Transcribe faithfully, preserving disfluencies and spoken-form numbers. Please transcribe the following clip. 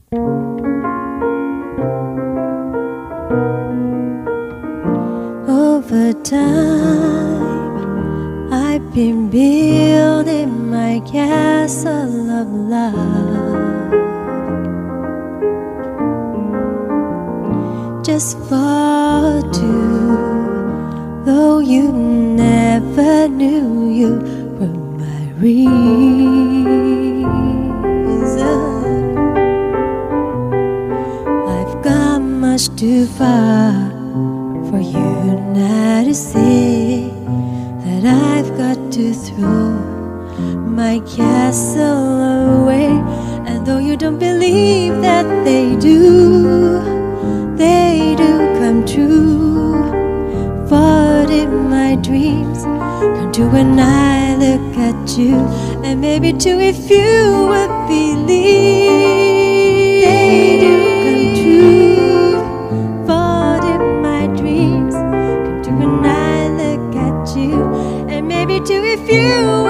Over time, I've been building my castle of love, just for two. Though you never knew you were my reason, I've gone much too far for you now to see that I've got to throw my castle away. And though you don't believe that they do, they do come true. For if my dreams come true when I look at you, and maybe too if you would believe, they do come true. For if my dreams come true when I look at you, and maybe too if you